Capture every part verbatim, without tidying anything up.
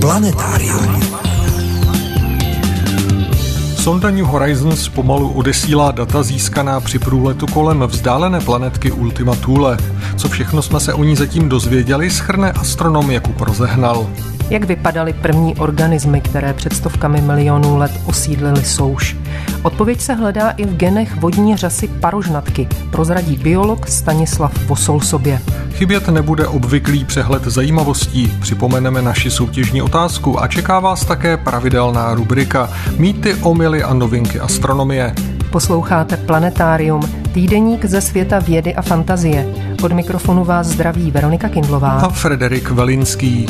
Planetárium. Sonda New Horizons pomalu odesílá data získaná při průletu kolem vzdálené planetky Ultima Thule. Co všechno jsme se o ní zatím dozvěděli, shrne astronom Jakub Rozehnal. Jak vypadaly první organismy, které před stovkami milionů let osídlily souš? Odpověď se hledá i v genech vodní řasy parožnatky, prozradí biolog Stanislav Vosolsobě. Chybět nebude obvyklý přehled zajímavostí, připomeneme naši soutěžní otázku a čeká vás také pravidelná rubrika Mýty, omyly a novinky astronomie. Posloucháte Planetárium, týdeník ze světa vědy a fantazie. Od mikrofonu vás zdraví Veronika Kindlová a Frederik Velinský.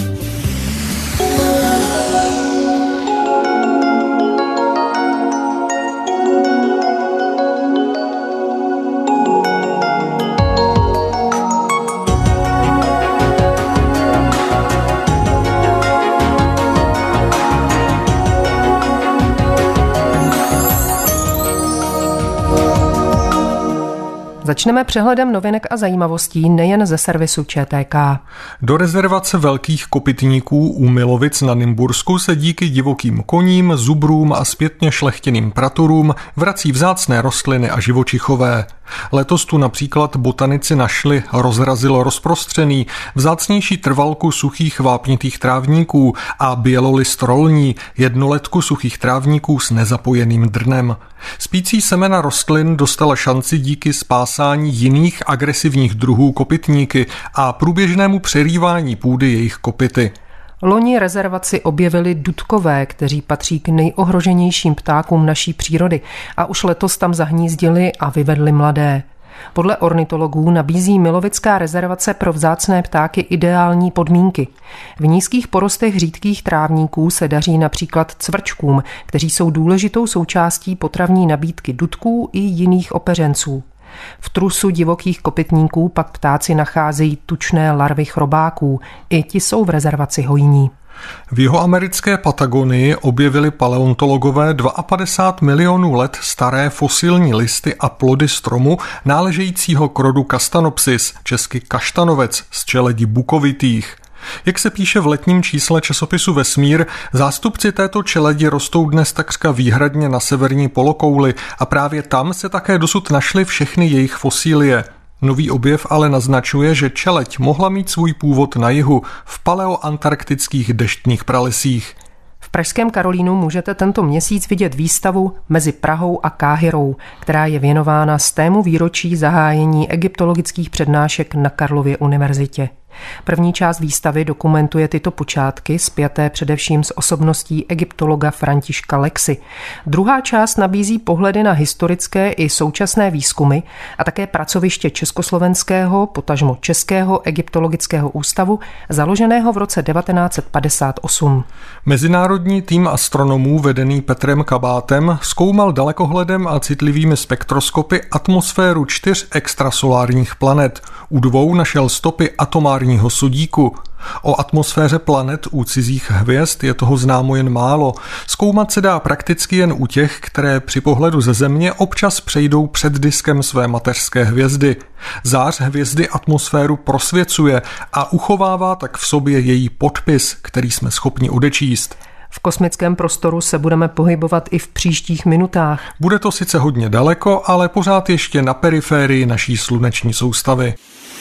Začneme přehledem novinek a zajímavostí nejen ze servisu Č T K. Do rezervace velkých kopytníků u Milovic na Nymbursku se díky divokým koním, zubrům a zpětně šlechtěným praturům vrací vzácné rostliny a živočichové. Letos tu například botanici našli rozrazilo rozprostřený, vzácnější trvalku suchých vápnitých trávníků a bělolist rolní, jednoletku suchých trávníků s nezapojeným drnem. Spící semena rostlin dostala šanci díky spásání jiných agresivních druhů kopytníky a průběžnému přerývání půdy jejich kopyty. Loni rezervaci objevili dudkové, kteří patří k nejohroženějším ptákům naší přírody a už letos tam zahnízdili a vyvedli mladé. Podle ornitologů nabízí Milovická rezervace pro vzácné ptáky ideální podmínky. V nízkých porostech řídkých trávníků se daří například cvrčkům, kteří jsou důležitou součástí potravní nabídky dudků i jiných opeřenců. V trusu divokých kopytníků pak ptáci nacházejí tučné larvy chrobáků. I ti jsou v rezervaci hojní. V jihoamerické Patagonii objevili paleontologové padesát dva milionů let staré fosilní listy a plody stromu náležejícího k rodu Castanopsis, česky kaštanovec, z čeledi bukovitých. Jak se píše v letním čísle časopisu Vesmír, zástupci této čeledi rostou dnes takřka výhradně na severní polokouli a právě tam se také dosud našly všechny jejich fosílie. Nový objev ale naznačuje, že čeleď mohla mít svůj původ na jihu, v paleoantarktických deštných pralesích. V pražském Karolínu můžete tento měsíc vidět výstavu Mezi Prahou a Káhirou, která je věnována stému výročí zahájení egyptologických přednášek na Karlově univerzitě. První část výstavy dokumentuje tyto počátky, spjaté především s osobností egyptologa Františka Lexy. Druhá část nabízí pohledy na historické i současné výzkumy a také pracoviště Československého, potažmo Českého egyptologického ústavu, založeného v roce devatenáct set padesát osm. Mezinárodní tým astronomů vedený Petrem Kabátem zkoumal dalekohledem a citlivými spektroskopy atmosféru čtyř extrasolárních planet. U dvou našel stopy atomárního sodíku. O atmosféře planet u cizích hvězd je toho známo jen málo. Zkoumat se dá prakticky jen u těch, které při pohledu ze Země občas přejdou před diskem své mateřské hvězdy. Zář hvězdy atmosféru prosvěcuje a uchovává tak v sobě její podpis, který jsme schopni odečíst. V kosmickém prostoru se budeme pohybovat i v příštích minutách. Bude to sice hodně daleko, ale pořád ještě na periférii naší sluneční soustavy.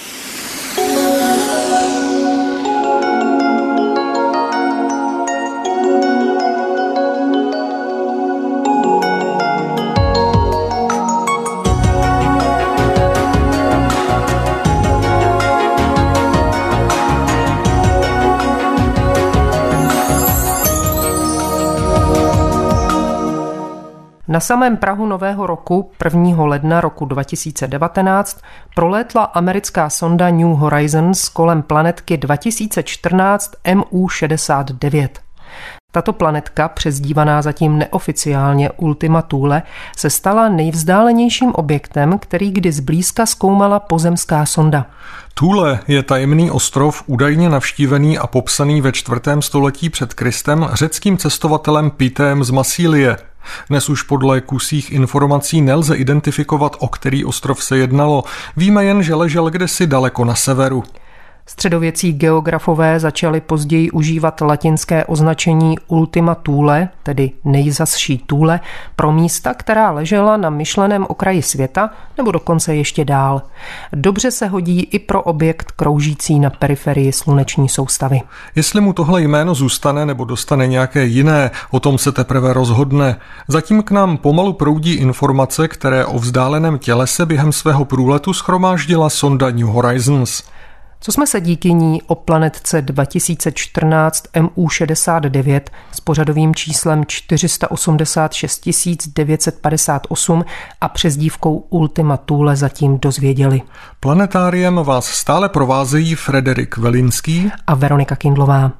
Na samém prahu nového roku, prvního ledna roku dva tisíce devatenáct, prolétla americká sonda New Horizons kolem planetky dva tisíce čtrnáct M U šedesát devět. Tato planetka, přezdívaná zatím neoficiálně Ultima Thule, se stala nejvzdálenějším objektem, který kdy zblízka zkoumala pozemská sonda. Thule je tajemný ostrov údajně navštívený a popsaný ve čtvrtém století před Kristem řeckým cestovatelem Pitem z Masílie. Dnes už podle kusích informací nelze identifikovat, o který ostrov se jednalo. Víme jen, že ležel kdesi daleko na severu. Středověcí geografové začali později užívat latinské označení Ultima Thule, tedy nejzazší Thule, pro místa, která ležela na myšleném okraji světa nebo dokonce ještě dál. Dobře se hodí i pro objekt kroužící na periferii sluneční soustavy. Jestli mu tohle jméno zůstane nebo dostane nějaké jiné, o tom se teprve rozhodne. Zatím k nám pomalu proudí informace, které o vzdáleném tělese během svého průletu shromáždila sonda New Horizons. Co jsme se díky ní o planetce dva tisíce čtrnáct M U šedesát devět s pořadovým číslem čtyři sta osmdesát šest devět set padesát osm a přezdívkou Ultima Thule zatím dozvěděli? Planetáriem vás stále provázejí Frederik Velinský a Veronika Kindlová.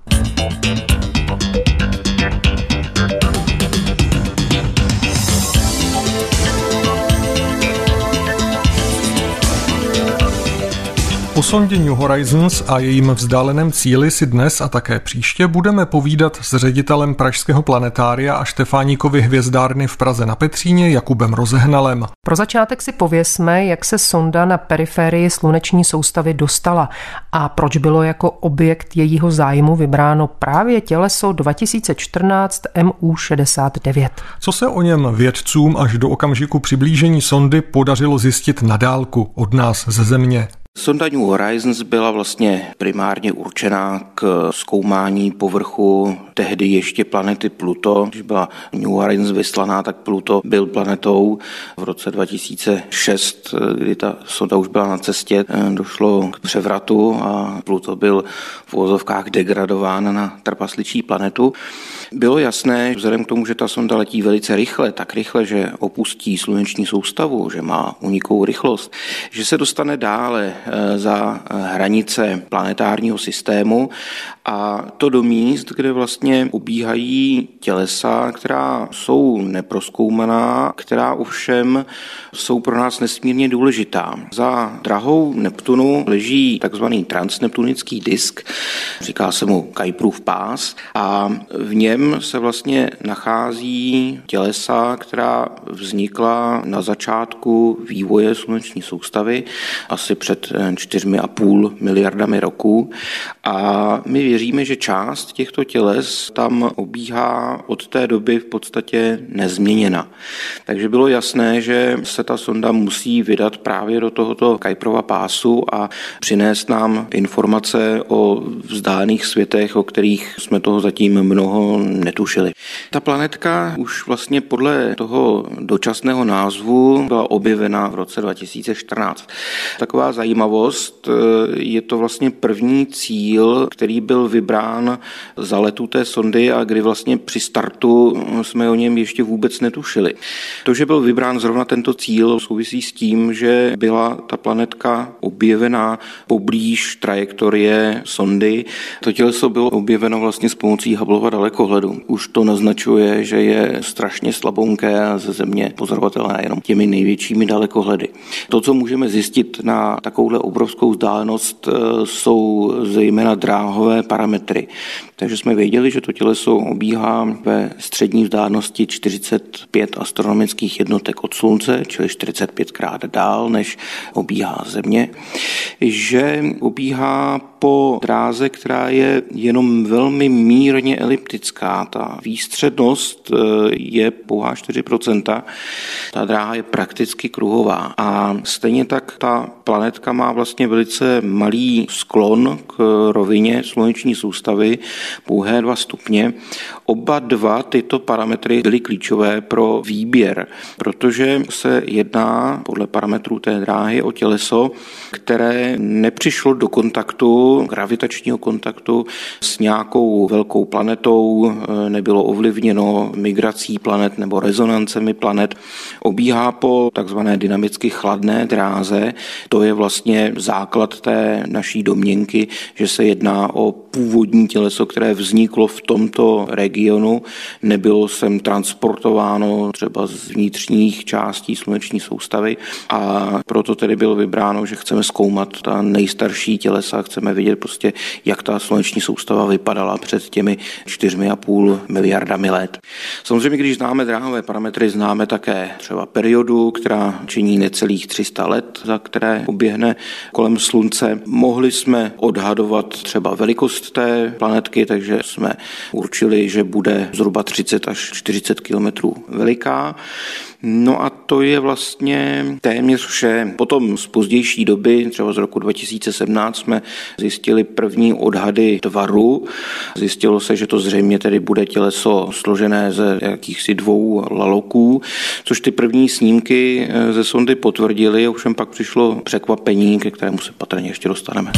O sondě New Horizons a jejím vzdáleném cíli si dnes a také příště budeme povídat s ředitelem pražského planetária a Štefáníkovy hvězdárny v Praze na Petříně Jakubem Rozehnalem. Pro začátek si pověsme, jak se sonda na periferii sluneční soustavy dostala a proč bylo jako objekt jejího zájmu vybráno právě těleso dva tisíce čtrnáct M U šedesát devět. Co se o něm vědcům až do okamžiku přiblížení sondy podařilo zjistit na dálku od nás ze Země? Sonda New Horizons byla vlastně primárně určená k zkoumání povrchu tehdy ještě planety Pluto. Když byla New Horizons vyslaná, tak Pluto byl planetou. V roce dva tisíce šest, kdy ta sonda už byla na cestě, došlo k převratu a Pluto byl v uvozovkách degradován na trpasličí planetu. Bylo jasné, vzhledem k tomu, že ta sonda letí velice rychle, tak rychle, že opustí sluneční soustavu, že má unikovou rychlost, že se dostane dále za hranice planetárního systému a to do míst, kde vlastně obíhají tělesa, která jsou neprozkoumaná, která ovšem jsou pro nás nesmírně důležitá. Za drahou Neptunu leží takzvaný transneptunický disk, říká se mu Kuiperův pás, a v něm se vlastně nachází tělesa, která vznikla na začátku vývoje sluneční soustavy asi před čtyřmi a půl miliardami roků a my věříme, že část těchto těles tam obíhá od té doby v podstatě nezměněna. Takže bylo jasné, že se ta sonda musí vydat právě do tohoto Kuiperova pásu a přinést nám informace o vzdálených světech, o kterých jsme toho zatím mnoho netušili. Ta planetka už vlastně podle toho dočasného názvu byla objevena v roce dva tisíce čtrnáct. Taková zajímavost, je to vlastně první cíl, který byl vybrán za letu té sondy a kdy vlastně při startu jsme o něm ještě vůbec netušili. To, že byl vybrán zrovna tento cíl, souvisí s tím, že byla ta planetka objevena poblíž trajektorie sondy. To těleso bylo objeveno vlastně s pomocí Hubbleova dalekohledu. Už to naznačuje, že je strašně slabonké a ze Země pozorovatelné jenom těmi největšími dalekohledy. To, co můžeme zjistit na takovouhle obrovskou vzdálenost, jsou zejména dráhové parametry. Takže jsme věděli, že to těleso obíhá ve střední vzdálenosti čtyřicet pět astronomických jednotek od Slunce, čili čtyřicet pět krát dál, než obíhá Země, že obíhá po dráze, která je jenom velmi mírně eliptická. Ta výstřednost je pouhá čtyři procenta, ta dráha je prakticky kruhová a stejně tak ta planetka má vlastně velice malý sklon k rovině sluneční soustavy, pouhé dva stupně. Oba dva tyto parametry byly klíčové pro výběr, protože se jedná podle parametrů té dráhy o těleso, které nepřišlo do kontaktu, gravitačního kontaktu s nějakou velkou planetou, nebylo ovlivněno migrací planet nebo rezonancemi planet, obíhá po takzvané dynamicky chladné dráze. To je vlastně základ té naší domněnky, že se jedná o původní těleso, které vzniklo v tomto regionu, nebylo sem transportováno třeba z vnitřních částí sluneční soustavy a proto tedy bylo vybráno, že chceme zkoumat ta nejstarší tělesa, chceme vidět prostě, jak ta sluneční soustava vypadala před těmi čtyřmi a půl miliardami let. Samozřejmě, když známe dráhové parametry, známe také třeba periodu, která činí necelých tři sta let, za které oběhne kolem Slunce. Mohli jsme odhadovat třeba velikost té planetky, takže jsme určili, že bude zhruba třicet až čtyřicet kilometrů veliká. No a to je vlastně téměř vše. Potom z pozdější doby, třeba z roku dva tisíce sedmnáct, jsme zjistili první odhady tvaru. Zjistilo se, že to zřejmě tedy bude těleso složené ze jakýchsi dvou laloků, což ty první snímky ze sondy potvrdily, ovšem pak přišlo překvapení, ke kterému se patrně ještě dostaneme.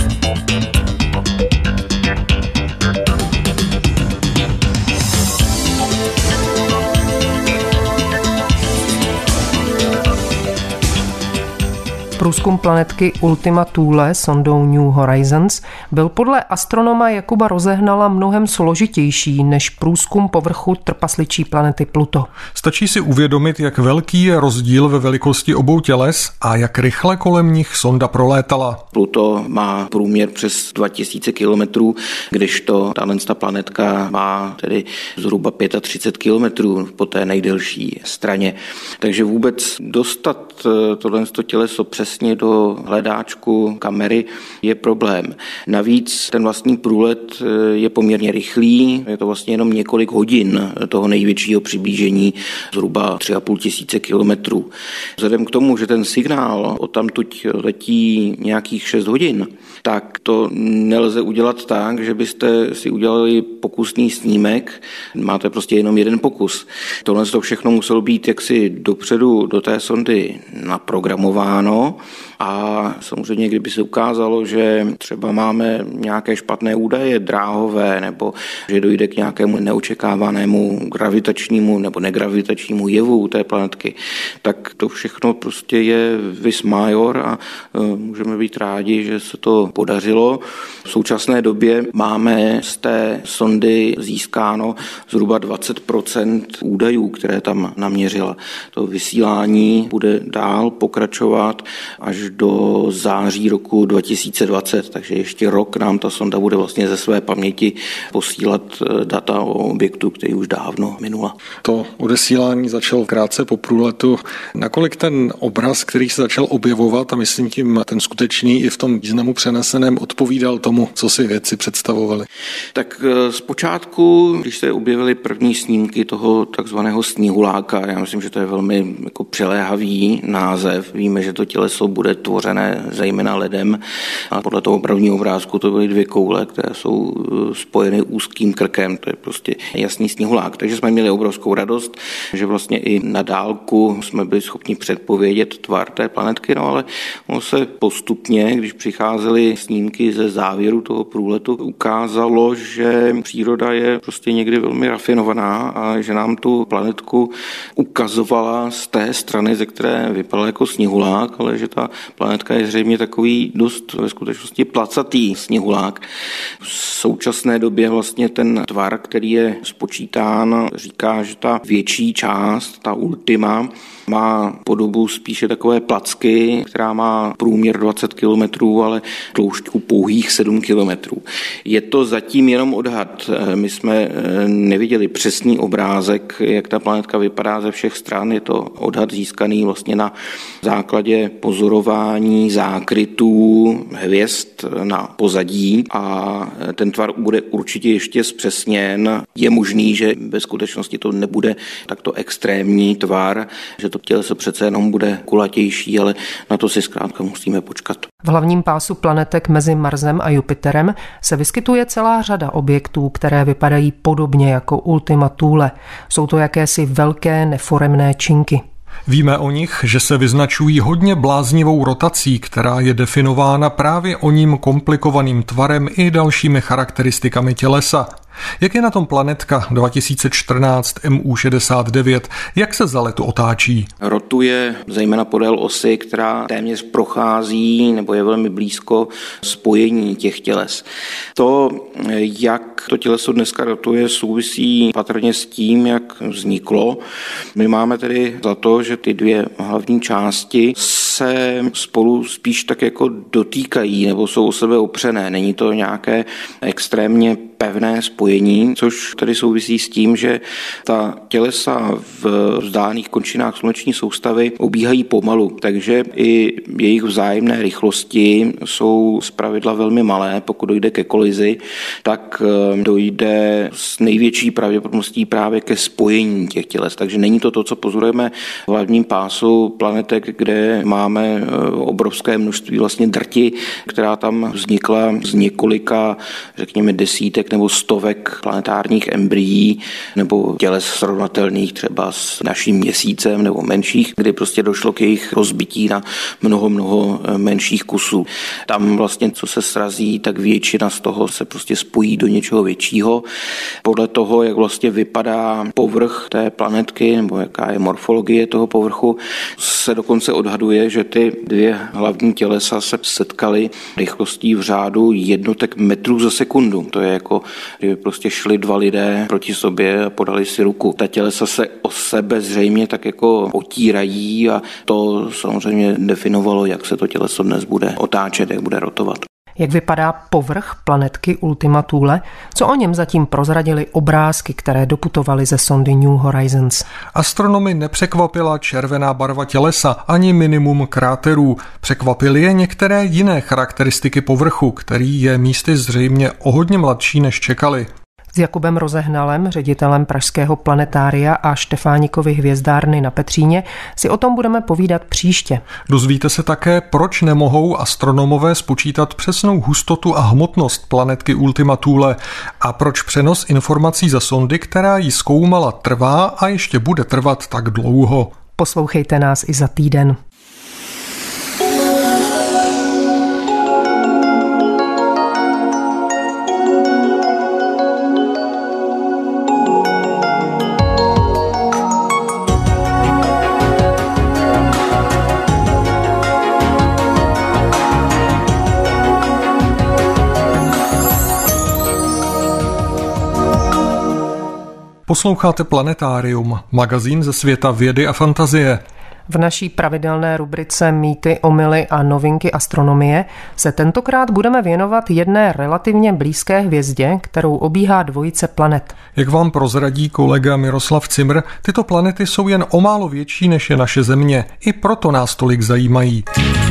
Průzkum planetky Ultima Thule sondou New Horizons byl podle astronoma Jakuba Rozehnala mnohem složitější než průzkum povrchu trpasličí planety Pluto. Stačí si uvědomit, jak velký je rozdíl ve velikosti obou těles a jak rychle kolem nich sonda prolétala. Pluto má průměr přes dva tisíce kilometrů, kdežto tato planetka má tedy zhruba třicet pět kilometrů po té nejdelší straně. Takže vůbec dostat tohle těleso přes do hledáčku kamery je problém. Navíc ten vlastní průlet je poměrně rychlý, je to vlastně jenom několik hodin toho největšího přiblížení, zhruba tři a půl tisíce kilometrů. Vzhledem k tomu, že ten signál odtamtud letí nějakých šest hodin, tak to nelze udělat tak, že byste si udělali pokusný snímek, máte prostě jenom jeden pokus. Tohle to všechno muselo být jaksi dopředu do té sondy naprogramováno. A samozřejmě, kdyby se ukázalo, že třeba máme nějaké špatné údaje dráhové nebo že dojde k nějakému neočekávanému gravitačnímu nebo negravitačnímu jevu té planetky, tak to všechno prostě je vis major a můžeme být rádi, že se to podařilo. V současné době máme z té sondy získáno zhruba dvacet procent údajů, které tam naměřila. To vysílání bude dál pokračovat až do září roku dva tisíce dvacet, takže ještě rok nám ta sonda bude vlastně ze své paměti posílat data o objektu, který už dávno minula. To odesílání začalo krátce po průletu. Nakolik ten obraz, který se začal objevovat, a myslím tím ten skutečný i v tom významu přeneseném, odpovídal tomu, co si vědci představovali? Tak zpočátku, když se objevily první snímky toho takzvaného sněhuláka, já myslím, že to je velmi jako přiléhavý název. Víme, že to těleso bude tvořené zejména ledem a podle toho prvního obrázku to byly dvě koule, které jsou spojeny úzkým krkem, to je prostě jasný sněhulák. Takže jsme měli obrovskou radost, že vlastně i na dálku jsme byli schopni předpovědět tvar té planetky, no ale ono se postupně, když přicházely snímky ze závěru toho průletu, ukázalo, že příroda je prostě někdy velmi rafinovaná a že nám tu planetku ukazovala z té strany, ze které vypadala jako sněhulák, ale že ta planetka je zřejmě takový dost ve skutečnosti placatý sněhulák. V současné době vlastně ten tvar, který je spočítán, říká, že ta větší část, ta ultima, má podobu spíše takové placky, která má průměr dvacet kilometrů, ale tloušťku pouhých sedm kilometrů. Je to zatím jenom odhad. My jsme neviděli přesný obrázek, jak ta planetka vypadá ze všech stran. Je to odhad získaný vlastně na základě pozorování zákrytů hvězd na pozadí a ten tvar bude určitě ještě zpřesněn. Je možný, že ve skutečnosti to nebude takto extrémní tvar, že to těleso přece jenom bude kulatější, ale na to si zkrátka musíme počkat. V hlavním pásu planetek mezi Marsem a Jupiterem se vyskytuje celá řada objektů, které vypadají podobně jako Ultima Thule. Jsou to jakési velké neforemné činky. Víme o nich, že se vyznačují hodně bláznivou rotací, která je definována právě oním komplikovaným tvarem i dalšími charakteristikami tělesa. Jak je na tom planetka dva tisíce čtrnáct M U šedesát devět? Jak se za leto otáčí? Rotuje zejména podél osy, která téměř prochází nebo je velmi blízko spojení těch těles. To, jak to těleso dneska rotuje, souvisí patrně s tím, jak vzniklo. My máme tedy za to, že ty dvě hlavní části se spolu spíš tak jako dotýkají nebo jsou o sebe opřené. Není to nějaké extrémně pevné spojení, což tedy souvisí s tím, že ta tělesa v vzdálených končinách sluneční soustavy obíhají pomalu, takže i jejich vzájemné rychlosti jsou zpravidla velmi malé. Pokud dojde ke kolizi, tak dojde s největší pravděpodobností právě ke spojení těch těles. Takže není to to, co pozorujeme v hlavním pásu planetek, kde máme obrovské množství vlastně drti, která tam vznikla z několika, řekněme, desítek nebo stovek planetárních embryí nebo těles srovnatelných třeba s naším měsícem nebo menších, kdy prostě došlo k jejich rozbití na mnoho, mnoho menších kusů. Tam vlastně, co se srazí, tak většina z toho se prostě spojí do něčeho většího. Podle toho, jak vlastně vypadá povrch té planetky nebo jaká je morfologie toho povrchu, se dokonce odhaduje, že ty dvě hlavní tělesa se setkaly rychlostí v řádu jednotek metrů za sekundu. To je jako, kdyby prostě šli dva lidé proti sobě a podali si ruku. Ta tělesa se o sebe zřejmě tak jako otírají a to samozřejmě definovalo, jak se to těleso dnes bude otáčet, jak bude rotovat. Jak vypadá povrch planetky Ultima Thule? Co o něm zatím prozradily obrázky, které doputovaly ze sondy New Horizons? Astronomy nepřekvapila červená barva tělesa ani minimum kráterů. Překvapily je některé jiné charakteristiky povrchu, který je místy zřejmě o hodně mladší, než čekali. S Jakubem Rozehnalem, ředitelem Pražského planetária a Štefánikovy hvězdárny na Petříně, si o tom budeme povídat příště. Dozvíte se také, proč nemohou astronomové spočítat přesnou hustotu a hmotnost planetky Ultima Thule a proč přenos informací za sondy, která ji zkoumala, trvá a ještě bude trvat tak dlouho. Poslouchejte nás i za týden. Posloucháte Planetárium, magazín ze světa vědy a fantazie. V naší pravidelné rubrice Mýty, omyly a novinky astronomie se tentokrát budeme věnovat jedné relativně blízké hvězdě, kterou obíhá dvojice planet. Jak vám prozradí kolega Miroslav Cimr, tyto planety jsou jen o málo větší než je naše Země. I proto nás tolik zajímají.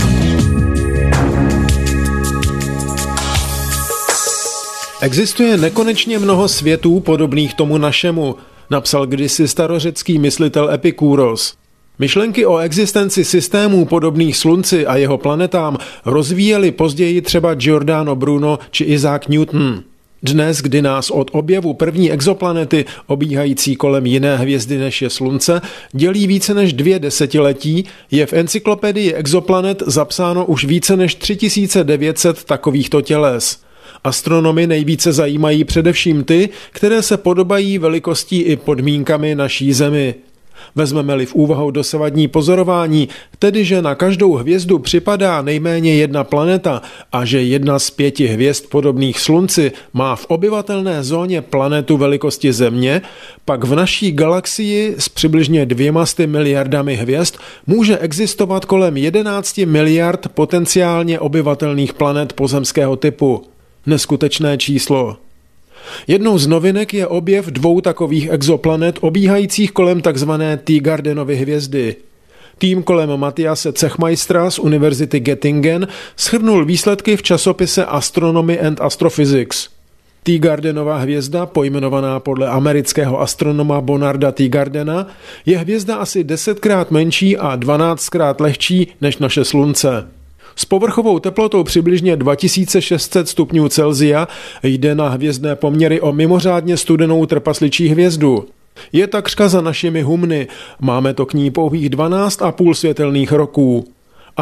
Existuje nekonečně mnoho světů podobných tomu našemu, napsal kdysi starořecký myslitel Epikúros. Myšlenky o existenci systémů podobných Slunci a jeho planetám rozvíjeli později třeba Giordano Bruno či Isaac Newton. Dnes, kdy nás od objevu první exoplanety, obíhající kolem jiné hvězdy než je Slunce, dělí více než dvě desetiletí, je v encyklopedii exoplanet zapsáno už více než tři tisíce devět set takovýchto těles. Astronomy nejvíce zajímají především ty, které se podobají velikostí i podmínkami naší Zemi. Vezmeme-li v úvahu dosavadní pozorování, tedy že na každou hvězdu připadá nejméně jedna planeta a že jedna z pěti hvězd podobných Slunci má v obyvatelné zóně planetu velikosti Země, pak v naší galaxii s přibližně dvěma sty miliardami hvězd může existovat kolem jedenácti miliard potenciálně obyvatelných planet pozemského typu. Neskutečné číslo. Jednou z novinek je objev dvou takových exoplanet obíhajících kolem takzvané Teegardenovy hvězdy. Tým kolem Matthiase Zechmeistera z Univerzity Göttingen shrnul výsledky v časopise Astronomy and Astrophysics. Teegardenova hvězda, pojmenovaná podle amerického astronoma Bonarda Teegardena, je hvězda asi desetkrát menší a dvanáctkrát lehčí než naše Slunce. S povrchovou teplotou přibližně dva tisíce šest set stupňů Celsia jde na hvězdné poměry o mimořádně studenou trpasličí hvězdu. Je takřka za našimi humny, máme to k ní pouhých dvanáct a půl světelných roků.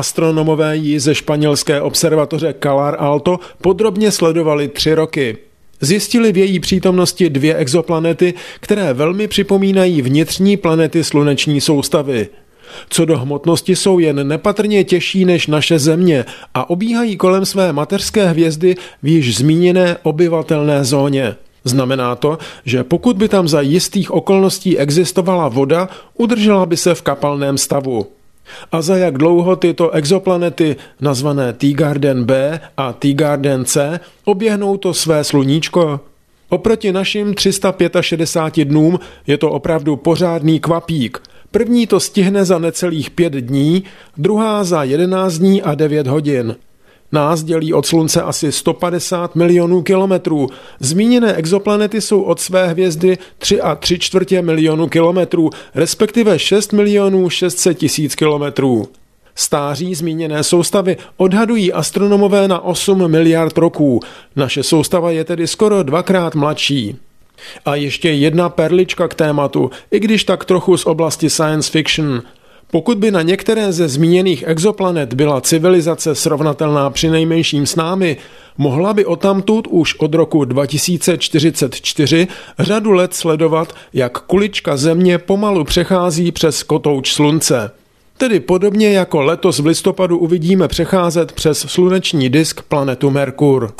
Astronomové ji ze španělské observatoře Calar Alto podrobně sledovali tři roky. Zjistili v její přítomnosti dvě exoplanety, které velmi připomínají vnitřní planety sluneční soustavy. Co do hmotnosti jsou jen nepatrně těžší než naše Země a obíhají kolem své mateřské hvězdy v již zmíněné obyvatelné zóně. Znamená to, že pokud by tam za jistých okolností existovala voda, udržela by se v kapalném stavu. A za jak dlouho tyto exoplanety, nazvané Teegarden B a Teegarden C, oběhnou to své sluníčko? Oproti našim tři sta šedesát pět dnům je to opravdu pořádný kvapík. První to stihne za necelých pět dní, druhá za jedenáct dní a devět hodin. Nás dělí od Slunce asi sto padesát milionů kilometrů. Zmíněné exoplanety jsou od své hvězdy tři a tři čtvrtě milionu kilometrů, respektive šest milionů šest set tisíc kilometrů. Stáří zmíněné soustavy odhadují astronomové na osm miliard roků. Naše soustava je tedy skoro dvakrát mladší. A ještě jedna perlička k tématu, i když tak trochu z oblasti science fiction. Pokud by na některé ze zmíněných exoplanet byla civilizace srovnatelná přinejmenším s námi, mohla by odtamtud už od roku dva tisíce čtyřicet čtyři řadu let sledovat, jak kulička Země pomalu přechází přes kotouč Slunce. Tedy podobně jako letos v listopadu uvidíme přecházet přes sluneční disk planetu Merkur.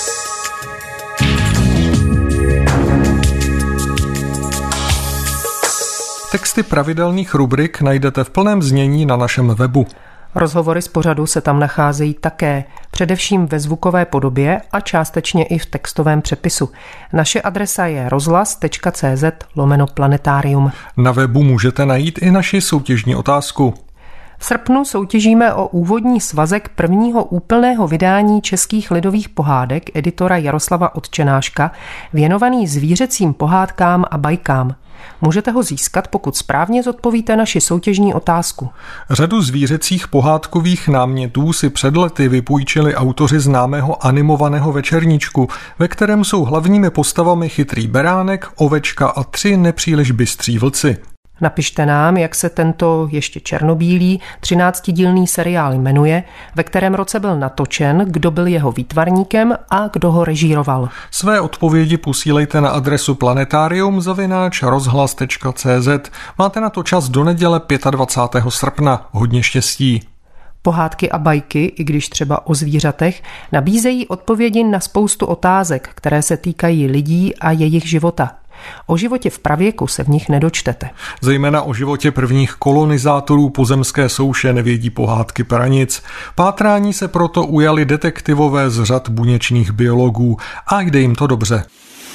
Texty pravidelných rubrik najdete v plném znění na našem webu. Rozhovory z pořadu se tam nacházejí také, především ve zvukové podobě a částečně i v textovém přepisu. Naše adresa je rozhlas.cz lomeno planetarium. Na webu můžete najít i naši soutěžní otázku. V srpnu soutěžíme o úvodní svazek prvního úplného vydání českých lidových pohádek editora Jaroslava Otčenáška, věnovaný zvířecím pohádkám a bajkám. Můžete ho získat, pokud správně zodpovíte naši soutěžní otázku. Řadu zvířecích pohádkových námětů si před lety vypůjčili autoři známého animovaného večerníčku, ve kterém jsou hlavními postavami chytrý beránek, ovečka a tři nepříliš bystří vlci. Napište nám, jak se tento ještě černobílý třináctidílný seriál jmenuje, ve kterém roce byl natočen, kdo byl jeho výtvarníkem a kdo ho režíroval. Své odpovědi posílejte na adresu planetarium zavináč rozhlas tečka cé zet. Máte na to čas do neděle dvacátého pátého srpna. Hodně štěstí. Pohádky a bajky, i když třeba o zvířatech, nabízejí odpovědi na spoustu otázek, které se týkají lidí a jejich života. O životě v pravěku se v nich nedočtete. Zejména o životě prvních kolonizátorů pozemské souše nevědí pohádky pranic. Pátrání se proto ujali detektivové z řad buněčných biologů a jde jim to dobře.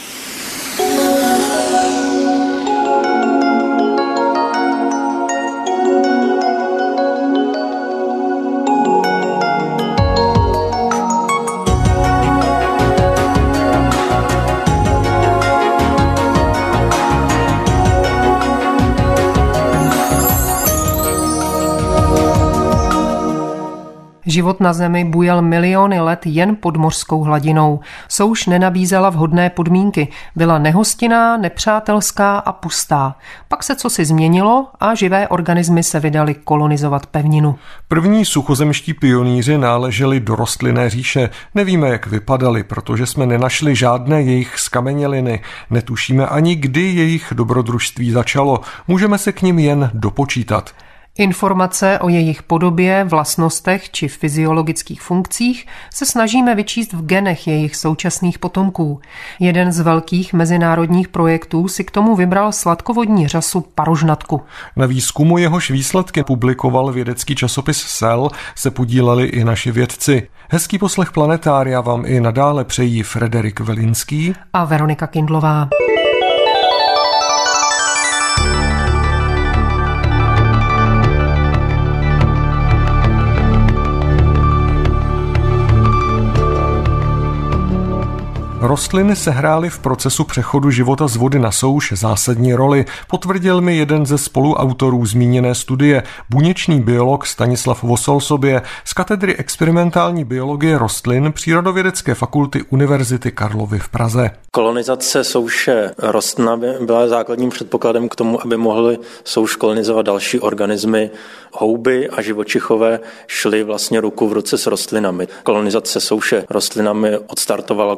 Život na Zemi bujel miliony let jen pod mořskou hladinou. Souš nenabízela vhodné podmínky, byla nehostinná, nepřátelská a pustá. Pak se cosi změnilo a živé organismy se vydaly kolonizovat pevninu. První suchozemští pionýři náleželi do rostlinné říše. Nevíme, jak vypadali, protože jsme nenašli žádné jejich skameněliny. Netušíme ani, kdy jejich dobrodružství začalo. Můžeme se k nim jen dopočítat. Informace o jejich podobě, vlastnostech či fyziologických funkcích se snažíme vyčíst v genech jejich současných potomků. Jeden z velkých mezinárodních projektů si k tomu vybral sladkovodní řasu parožnatku. Na výzkumu jehož výsledky publikoval vědecký časopis Cell se podíleli i naši vědci. Hezký poslech Planetária vám i nadále přejí Frederik Velinský a Veronika Kindlová. Rostliny sehrály v procesu přechodu života z vody na souš zásadní roli, potvrdil mi jeden ze spoluautorů zmíněné studie, buněčný biolog Stanislav Vosolsobě z katedry experimentální biologie rostlin Přírodovědecké fakulty Univerzity Karlovy v Praze. Kolonizace souše rostlin byla základním předpokladem k tomu, aby mohly souš kolonizovat další organismy. Houby a živočichové šly vlastně ruku v ruce s rostlinami. Kolonizace souše rostlinami odstartovala rozvoj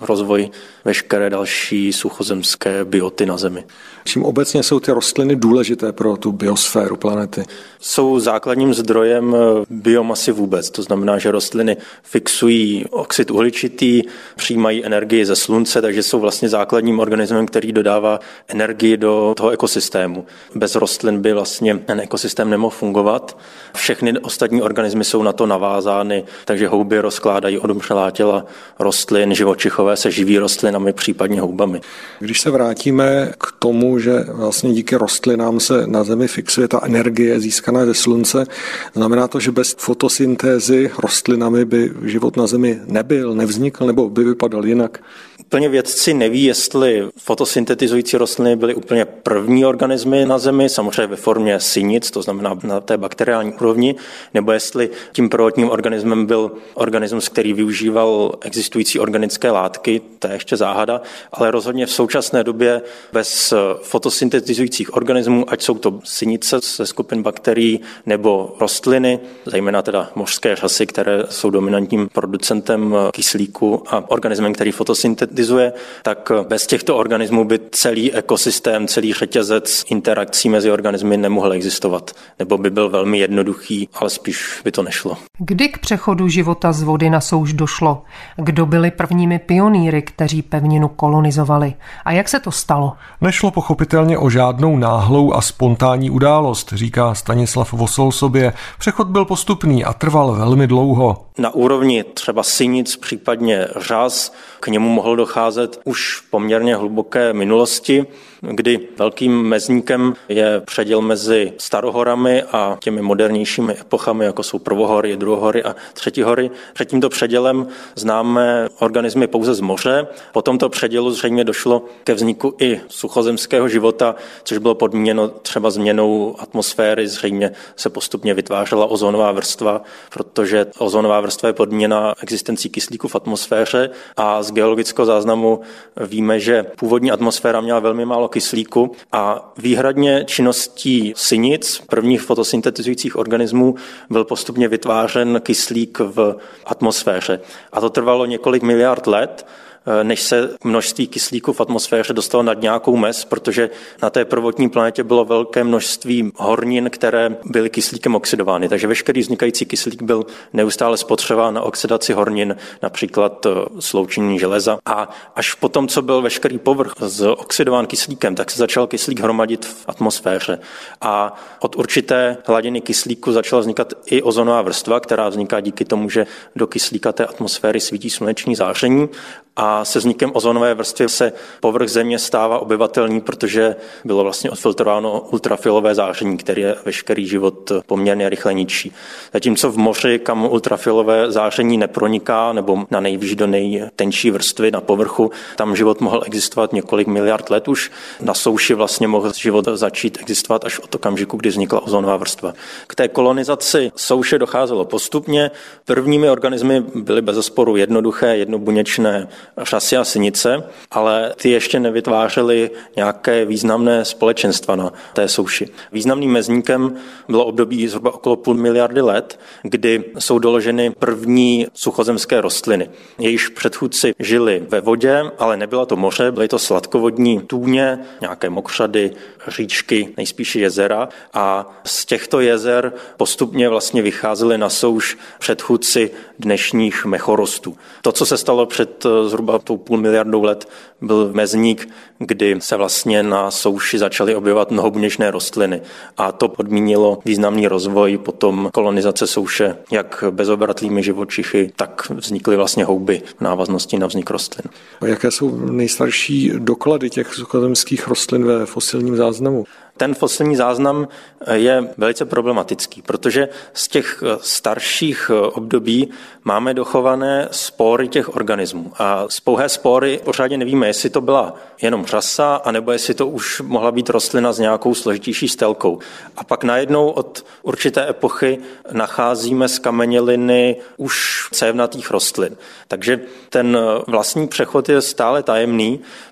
podporovali veškeré další suchozemské bioty na Zemi. Čím obecně jsou ty rostliny důležité pro tu biosféru planety? Jsou základním zdrojem biomasy vůbec. To znamená, že rostliny fixují oxid uhličitý, přijímají energii ze slunce, takže jsou vlastně základním organismem, který dodává energii do toho ekosystému. Bez rostlin by vlastně ten ekosystém nemohl fungovat. Všechny ostatní organismy jsou na to navázány, takže houby rozkládají odumřelá těla rostlin, živočichové se živí rostlinami, případně houbami. Když se vrátíme k tomu, že vlastně díky rostlinám se na Zemi fixuje ta energie získaná ze slunce, znamená to, že bez fotosyntézy rostlinami by život na Zemi nebyl, nevznikl nebo by vypadal jinak? Úplně vědci neví, jestli fotosyntetizující rostliny byly úplně první organismy na Zemi, samozřejmě ve formě sinic, to znamená na té bakteriální úrovni, nebo jestli tím prvotním organismem byl organismus, který využíval existující organické látky, to je ještě záhada, ale rozhodně v současné době bez fotosyntetizujících organismů, ať jsou to sinice ze skupin bakterií nebo rostliny, zejména teda mořské řasy, které jsou dominantním producentem kyslíku a organismem, který fotosyntetizuje, tak bez těchto organismů by celý ekosystém, celý řetězec interakcí mezi organismy nemohl existovat. Nebo by byl velmi jednoduchý, ale spíš by to nešlo. Kdy k přechodu života z vody na souš došlo? Kdo byli prvními pionýry, kteří pevninu kolonizovali? A jak se to stalo? Nešlo pochopitelně o žádnou náhlou a spontánní událost, říká Stanislav Vosolsobě. Přechod byl postupný a trval velmi dlouho. Na úrovni třeba sinic, případně řas, k němu mohl docházet už v poměrně hluboké minulosti, kdy velkým mezníkem je předěl mezi starohorami a těmi modernějšími epochami, jako jsou prvohory, druhohory a třetihory. Před tímto předělem známe organismy pouze z moře. Po tomto předělu zřejmě došlo ke vzniku i suchozemského života, což bylo podmíněno třeba změnou atmosféry. Zřejmě se postupně vytvářela ozonová vrstva, protože ozonová vrstva je podmíněna existencí kyslíku v atmosféře a z geologického záznamu víme, že původní atmosféra měla velmi málo kyslíku a výhradně činností sinic, prvních fotosyntetizujících organismů, byl postupně vytvářen kyslík v atmosféře. A to trvalo několik miliard let, než se množství kyslíku v atmosféře dostalo nad nějakou mez, protože na té prvotní planetě bylo velké množství hornin, které byly kyslíkem oxidovány. Takže veškerý vznikající kyslík byl neustále spotřebován na oxidaci hornin, například sloučení železa. A až potom, co byl veškerý povrch zoxidován kyslíkem, tak se začal kyslík hromadit v atmosféře. A od určité hladiny kyslíku začala vznikat i ozonová vrstva, která vzniká díky tomu, že do kyslíka té atmosféry svítí sluneční záření. A se vznikem ozonové vrstvy se povrch Země stává obyvatelný, protože bylo vlastně odfiltrováno ultrafialové záření, které veškerý život poměrně rychle ničí. Zatímco v moři, kam ultrafialové záření neproniká, nebo na nejvýš do nejtenčí vrstvy na povrchu, tam život mohl existovat několik miliard let už. Na souši vlastně mohl život začít existovat až od okamžiku, kdy vznikla ozonová vrstva. K té kolonizaci souše docházelo postupně. Prvními organismy byly bezesporu jednoduché, jednobuněčné řasy a sinice, ale ty ještě nevytvářely nějaké významné společenstva na té souši. Významným mezníkem bylo období zhruba okolo půl miliardy let, kdy jsou doloženy první suchozemské rostliny. Jejichž předchůdci žili ve vodě, ale nebyla to moře, byly to sladkovodní tůně, nějaké mokřady, říčky, nejspíše jezera a z těchto jezer postupně vlastně vycházely na souš předchůdci dnešních mechorostů. To, co se stalo před zhruba tou půl miliardou let, byl mezník, kdy se vlastně na souši začaly objevovat mnohobuněčné rostliny a to podmínilo významný rozvoj potom kolonizace souše jak bezobratlými živočichy, tak vznikly vlastně houby v návaznosti na vznik rostlin. A jaké jsou nejstarší doklady těch suchozemských rostlin ve fosilním záznamu? Ten fosilní záznam je velice problematický, protože z těch starších období máme dochované spory těch organismů. A z pouhé spory pořádně nevíme, jestli to byla jenom řasa, anebo jestli to už mohla být rostlina s nějakou složitější stélkou. A pak najednou od určité epochy nacházíme zkameněliny už cévnatých rostlin. Takže ten vlastní přechod je stále tajemný.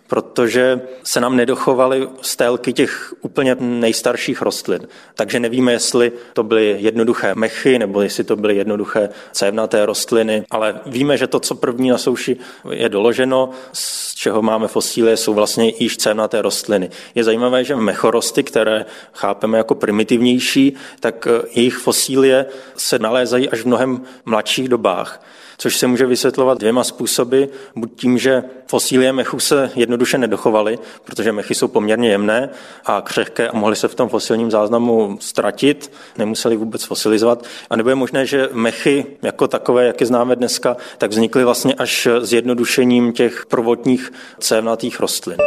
protože se nám nedochovaly stélky těch úplně nejstarších rostlin. Takže nevíme, jestli to byly jednoduché mechy, nebo jestli to byly jednoduché cévnaté rostliny, ale víme, že to, co první na souši je doloženo, z čeho máme fosílie, jsou vlastně již cévnaté rostliny. Je zajímavé, že mechorosty, které chápeme jako primitivnější, tak jejich fosílie se nalézají až v mnohem mladších dobách, což se může vysvětlovat dvěma způsoby. Buď tím, že fosílie mechů se jednoduše nedochovaly, protože mechy jsou poměrně jemné a křehké a mohly se v tom fosilním záznamu ztratit, nemuseli vůbec fosilizovat. A nebo je možné, že mechy jako takové, jak je známe dneska, tak vznikly vlastně až zjednodušením těch prvotních cévnatých rostlin.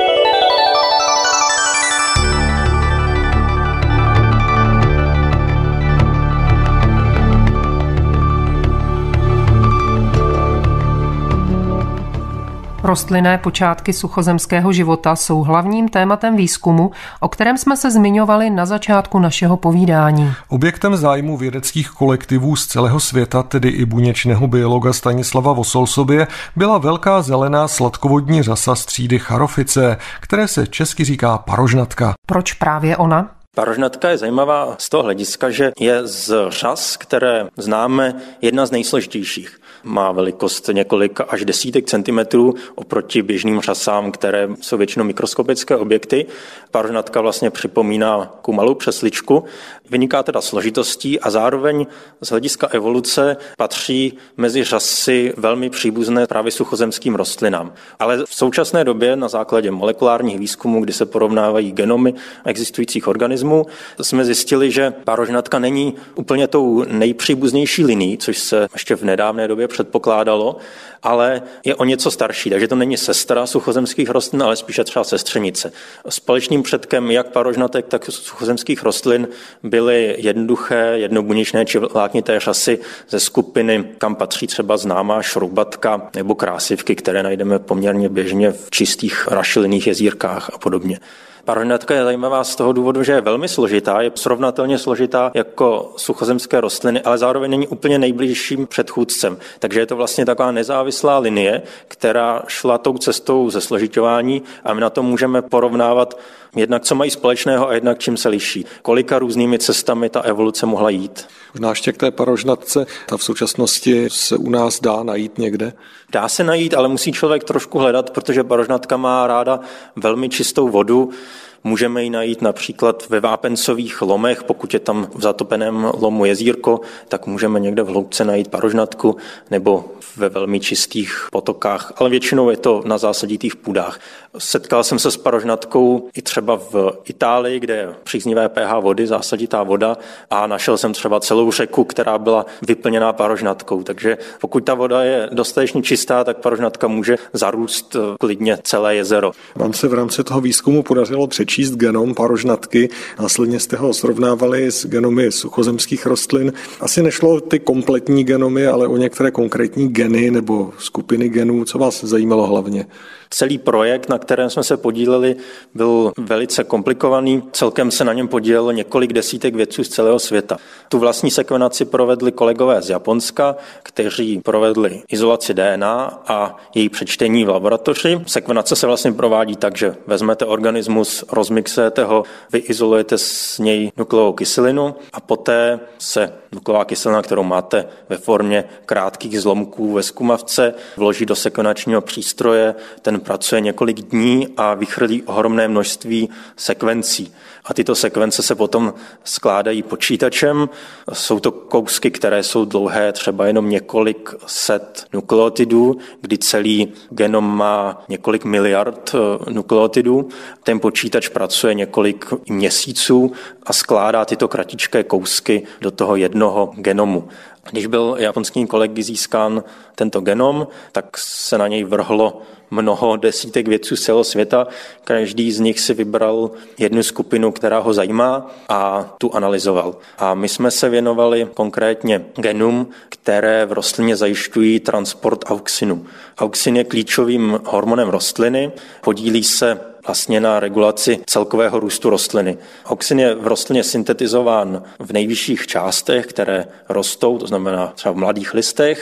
Rostlinné počátky suchozemského života jsou hlavním tématem výzkumu, o kterém jsme se zmiňovali na začátku našeho povídání. Objektem zájmu vědeckých kolektivů z celého světa, tedy i buněčného biologa Stanislava Vosolsobě, byla velká zelená sladkovodní řasa z třídy Charophyceae, které se česky říká parožnatka. Proč právě ona? Parožnatka je zajímavá z toho hlediska, že je z řas, které známe, jedna z nejsložitějších. Má velikost několik až desítek centimetrů oproti běžným řasám, které jsou většinou mikroskopické objekty. Parožnatka vlastně připomíná takovou malou přesličku. Vyniká teda složitostí a zároveň z hlediska evoluce patří mezi řasy velmi příbuzné právě suchozemským rostlinám. Ale v současné době na základě molekulárních výzkumů, kdy se porovnávají genomy existujících organismů, jsme zjistili, že parožnatka není úplně tou nejpříbuznější linií, což se ještě v nedávné době předpokládalo, ale je o něco starší, takže to není sestra suchozemských rostlin, ale spíše třeba sestřenice. Společným předkem jak parožnatek, tak suchozemských rostlin byly jednoduché, jednobuněčné či vláknité řasy ze skupiny, kam patří třeba známá šroubatka nebo krásivky, které najdeme poměrně běžně v čistých rašelinných jezírkách a podobně. Parožnatka je zajímavá z toho důvodu, že je velmi složitá, je srovnatelně složitá jako suchozemské rostliny, ale zároveň není úplně nejbližším předchůdcem. Takže je to vlastně taková nezávislá linie, která šla tou cestou ze složiťování a my na to můžeme porovnávat jednak, co mají společného a jednak, čím se liší. Kolika různými cestami ta evoluce mohla jít. Možná ještě k té parožnatce, ta v současnosti se u nás dá najít někde? Dá se najít, ale musí člověk trošku hledat, protože parožnatka má ráda velmi čistou vodu. Můžeme ji najít například ve vápencových lomech, pokud je tam v zatopeném lomu jezírko, tak můžeme někde v hloubce najít parožnatku nebo ve velmi čistých potokách, ale většinou je to na zásaditých půdách. Setkal jsem se s parožnatkou i třeba v Itálii, kde je příznivé pH vody, zásaditá voda, a našel jsem třeba celou řeku, která byla vyplněná parožnatkou. Takže pokud ta voda je dostatečně čistá, tak parožnatka může zarůst klidně celé jezero. Vám se v rámci toho výzkumu podařilo přečíst genom parožnatky, následně jste ho srovnávali s genomy suchozemských rostlin. Asi nešlo ty kompletní genomy, ale o některé konkrétní geny nebo skupiny genů. Co vás zajímalo hlavně? Celý projekt, na kterém jsme se podíleli, byl velice komplikovaný. Celkem se na něm podílelo několik desítek vědců z celého světa. Tu vlastní sekvenaci provedli kolegové z Japonska, kteří provedli izolaci D N A a její přečtení v laboratoři. Sekvenace se vlastně provádí tak, že vezmete organismus, rozmixujete ho, vyizolujete z něj nukleovou kyselinu a poté se nukleová kyselina, kterou máte ve formě krátkých zlomků ve zkumavce, vloží do sekvenačního přístroje, ten pracuje několik dní a vychrlí ohromné množství sekvencí. A tyto sekvence se potom skládají počítačem. Jsou to kousky, které jsou dlouhé třeba jenom několik set nukleotidů, kdy celý genom má několik miliard nukleotidů. Ten počítač pracuje několik měsíců a skládá tyto kratičké kousky do toho jednoho genomu. Když byl japonským kolegy získán tento genom, tak se na něj vrhlo mnoho desítek vědců z celého světa. Každý z nich si vybral jednu skupinu, která ho zajímá, a tu analyzoval. A my jsme se věnovali konkrétně genům, které v rostlině zajišťují transport auxinu. Auxin je klíčovým hormonem rostliny, podílí se vlastně na regulaci celkového růstu rostliny. Auxin je v rostlině syntetizován v nejvyšších částech, které rostou, to znamená třeba v mladých listech,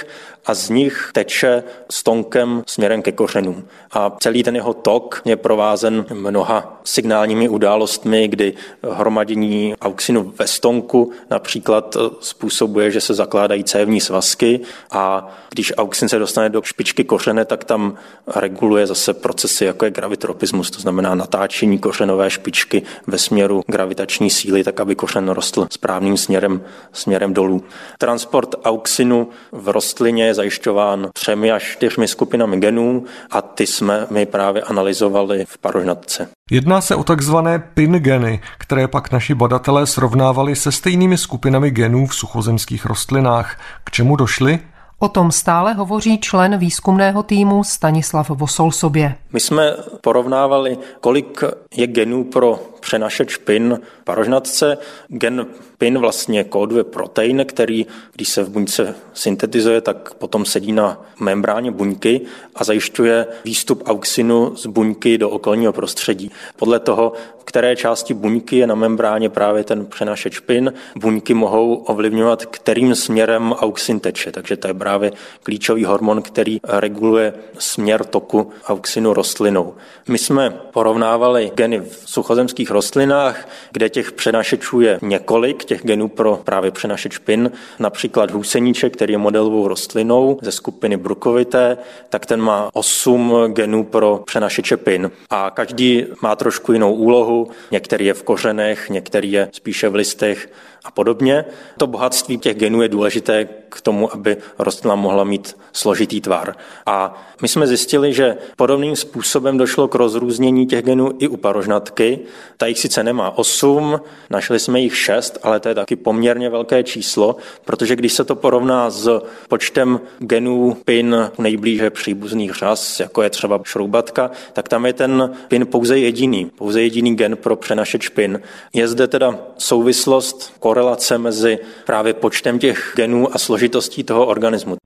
a z nich teče stonkem směrem ke kořenům. A celý ten jeho tok je provázen mnoha signálními událostmi, kdy hromadění auxinu ve stonku například způsobuje, že se zakládají cévní svazky a když auxin se dostane do špičky kořene, tak tam reguluje zase procesy, jako je gravitropismus, to znamená natáčení kořenové špičky ve směru gravitační síly, tak aby kořen rostl správným směrem, směrem dolů. Transport auxinu v rostlině je zajišťován třemi až čtyřmi skupinami genů a ty jsme my právě analyzovali v parožnatce. Jedná se o takzvané P I N geny, které pak naši badatelé srovnávali se stejnými skupinami genů v suchozemských rostlinách. K čemu došli? O tom stále hovoří člen výzkumného týmu Stanislav Vosolsobě. My jsme porovnávali, kolik je genů pro přenašeč P I N v parožnatce. Gen P I N vlastně kóduje protein, který, když se v buňce syntetizuje, tak potom sedí na membráně buňky a zajišťuje výstup auxinu z buňky do okolního prostředí. Podle toho, v které části buňky je na membráně právě ten přenašeč P I N, buňky mohou ovlivňovat, kterým směrem auxin teče. Takže to je právě klíčový hormon, který reguluje směr toku auxinu rostlinou. My jsme porovnávali geny v suchozemských rostlinách, kde těch přenašečů je několik, těch genů pro právě přenašeč P I N, například hůseníček, který je modelovou rostlinou ze skupiny brukovité, tak ten má osm genů pro přenašeče P I N. A každý má trošku jinou úlohu, některý je v kořenech, některý je spíše v listech a podobně. To bohatství těch genů je důležité k tomu, aby rostlina mohla mít složitý tvar. A my jsme zjistili, že podobným způsobem došlo k rozrůznění těch genů i u parožnatky. Ta jich sice nemá osm, našli jsme jich šest, ale to je taky poměrně velké číslo, protože když se to porovná s počtem genů P I N nejblíže příbuzných řas, jako je třeba šroubatka, tak tam je ten P I N pouze jediný, pouze jediný gen pro přenašeč P I N. Je zde teda souvislost, korelace mezi právě počtem těch genů a složitostí toho organismu.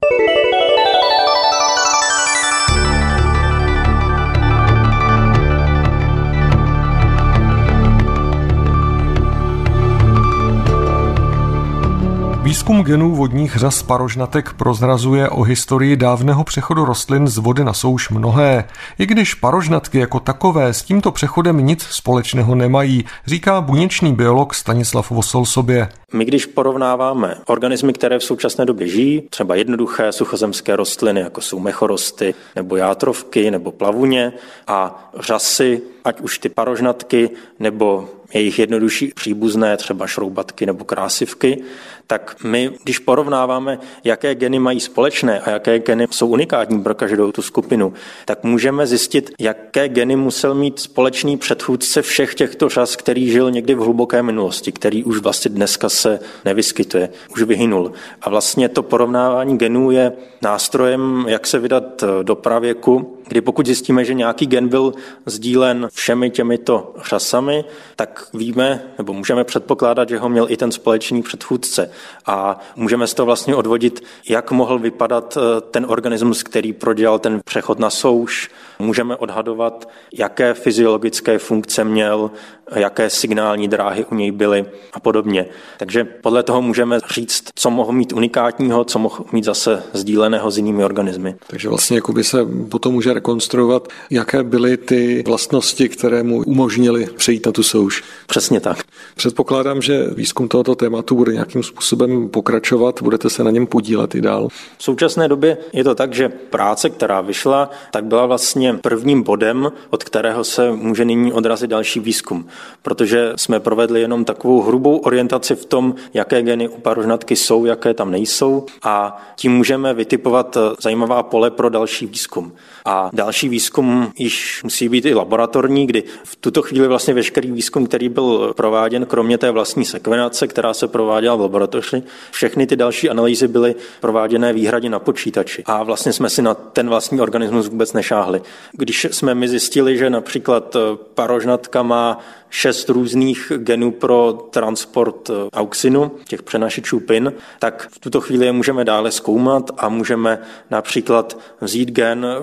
Výzkum genů vodních řas parožnatek prozrazuje o historii dávného přechodu rostlin z vody na souš mnohé. I když parožnatky jako takové s tímto přechodem nic společného nemají, říká buněčný biolog Stanislav Vosolsobě. My když porovnáváme organismy, které v současné době žijí, třeba jednoduché suchozemské rostliny, jako jsou mechorosty, nebo játrovky, nebo plavuně a řasy, ať už ty parožnatky, nebo jejich jednodušší příbuzné, třeba šroubatky nebo krásivky, tak my, když porovnáváme, jaké geny mají společné a jaké geny jsou unikátní pro každou tu skupinu, tak můžeme zjistit, jaké geny musel mít společný předchůdce všech těchto řas, který žil někdy v hluboké minulosti, který už vlastně dneska se nevyskytuje, už vyhynul. A vlastně to porovnávání genů je nástrojem, jak se vydat do pravěku, kdy pokud zjistíme, že nějaký gen byl sdílen všemi těmito řasami, tak víme, nebo můžeme předpokládat, že ho měl i ten společný předchůdce. A můžeme z toho vlastně odvodit, jak mohl vypadat ten organismus, který prodělal ten přechod na souš. Můžeme odhadovat, jaké fyziologické funkce měl, jaké signální dráhy u něj byly a podobně. Takže podle toho můžeme říct, co mohl mít unikátního, co mohl mít zase sdíleného s jinými organismy. Takže vlastně jakoby se potom může rekonstruovat, jaké byly ty vlastnosti, které mu umožnily přejít na tu souš. Přesně tak. Předpokládám, že výzkum tohoto tématu bude nějakým způsobem pokračovat, budete se na něm podílet i dál. V současné době je to tak, že práce, která vyšla, tak byla vlastně prvním bodem, od kterého se může nyní odrazit další výzkum. Protože jsme provedli jenom takovou hrubou orientaci v tom, jaké geny u parožnatky jsou, jaké tam nejsou a tím můžeme vytipovat zajímavá pole pro další výzkum. A další výzkum již musí být i laboratorní, kdy v tuto chvíli vlastně veškerý výzkum, který byl prováděn, kromě té vlastní sekvenace, která se prováděla v laboratoři, všechny ty další analýzy byly prováděné výhradně na počítači. A vlastně jsme si na ten vlastní organismus vůbec nešáhli. Když jsme my zjistili, že například parožnatka má šest různých genů pro transport auxinu, těch přenašečů P I N, tak v tuto chvíli je můžeme dále zkoumat a můžeme například vzít gen, který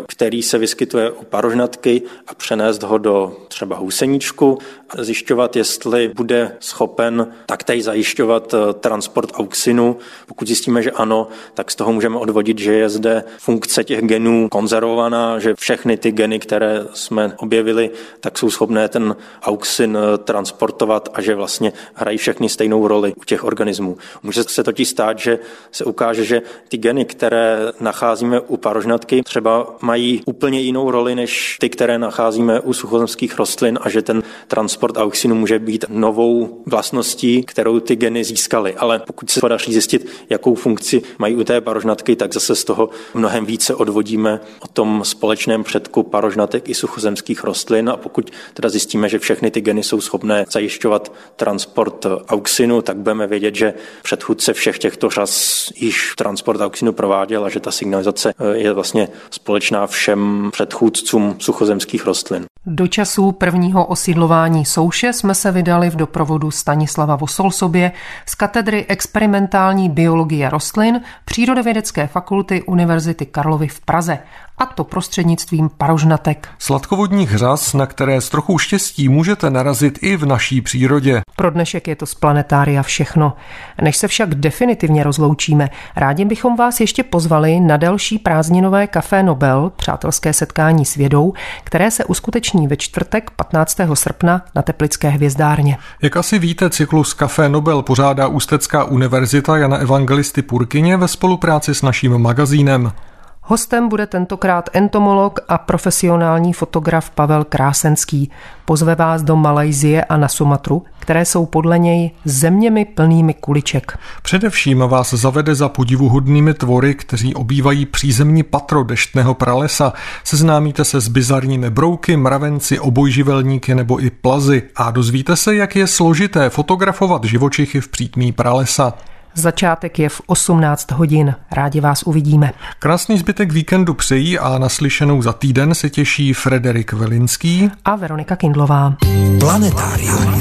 se vyskytuje u parožnatky a přenést ho do třeba houseníčku a zjišťovat, jestli bude schopen taktéž zajišťovat transport auxinu. Pokud zjistíme, že ano, tak z toho můžeme odvodit, že je zde funkce těch genů konzervovaná, že všechny ty geny, které jsme objevili, tak jsou schopné ten auxin transportovat a že vlastně hrají všechny stejnou roli u těch organismů. Může se totiž stát, že se ukáže, že ty geny, které nacházíme u parožnatky, třeba mají úplně jinou roli než ty, které nacházíme u suchozemských rostlin a že ten transport auxinu může být novou vlastností, kterou ty geny získaly. Ale pokud se podaří zjistit, jakou funkci mají u té parožnatky, tak zase z toho mnohem více odvodíme o tom společném předku parožnatek i suchozemských rostlin a pokud teda zjistíme, že všechny ty geny jsou schopné zajišťovat transport auxinu, tak budeme vědět, že předchůdce všech těchto řas již transport auxinu prováděl a že ta signalizace je vlastně společná všem předchůdcům suchozemských rostlin. Do časů prvního osídlování souše jsme se vydali v doprovodu Stanislava Vosolsobě z katedry experimentální biologie rostlin Přírodovědecké fakulty Univerzity Karlovy v Praze. A to prostřednictvím parožnatek. Sladkovodních řas, na které s trochou štěstí můžete narazit i v naší přírodě. Pro dnešek je to z Planetária všechno. Než se však definitivně rozloučíme, rádi bychom vás ještě pozvali na další prázdninové Café Nobel, přátelské setkání s vědou, které se uskuteční ve čtvrtek patnáctého srpna na Teplické hvězdárně. Jak asi víte, cyklus Café Nobel pořádá Ústecká univerzita Jana Evangelisty Purkyně ve spolupráci s naším magazínem. Hostem bude tentokrát entomolog a profesionální fotograf Pavel Krásenský. Pozve vás do Malajsie a na Sumatru, které jsou podle něj zeměmi plnými kuliček. Především vás zavede za podivuhodnými tvory, kteří obývají přízemní patro deštného pralesa. Seznámíte se s bizarními brouky, mravenci, obojživelníky nebo i plazy a dozvíte se, jak je složité fotografovat živočichy v přítmí pralesa. Začátek je v osmnáct hodin. Rádi vás uvidíme. Krásný zbytek víkendu přejí a naslyšenou za týden se těší Frederik Velinský a Veronika Kindlová. Planetárium.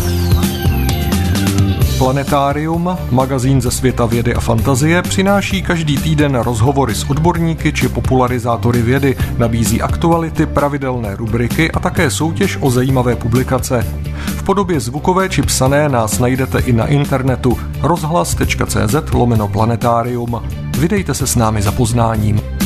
Planetárium, magazín ze světa vědy a fantazie, přináší každý týden rozhovory s odborníky či popularizátory vědy, nabízí aktuality, pravidelné rubriky a také soutěž o zajímavé publikace. V podobě zvukové či psané nás najdete i na internetu rozhlas tečka cé zet lomeno planetárium. Vydejte se s námi za poznáním.